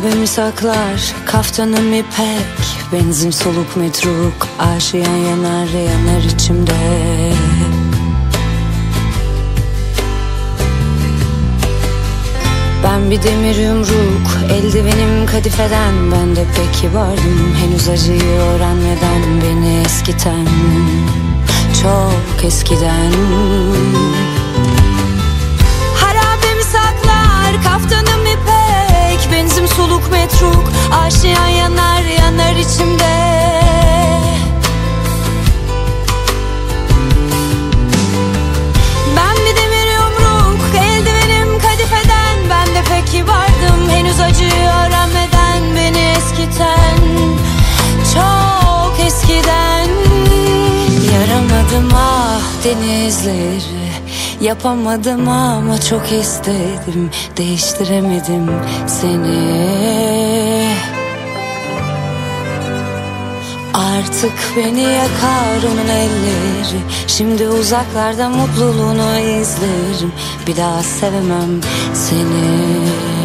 Harabemi saklar, kaftanım ipek, benzin soluk metruk, aşiyan yanar yanar içimde. Ben bir demir yumruk, eldivenim kadifeden, ben de pek kibardım henüz acıyı öğrenmeden. Beni eskiten, çok eskiden. Harabemi saklar, kaftanım ipek, benzin soluk metruk, aşiyan yanar yanar içimde. Ben bir demir yumruk, eldivenim kadifeden, ben de pek kibardım henüz acıyı öğrenmeden. Beni eskiten, çok eskiden. Yaramadım ah denizleri, yapamadım ama çok istedim, değiştiremedim seni. Artık beni yakar onun elleri, şimdi uzaklarda mutluluğunu izlerim, bir daha sevemem seni.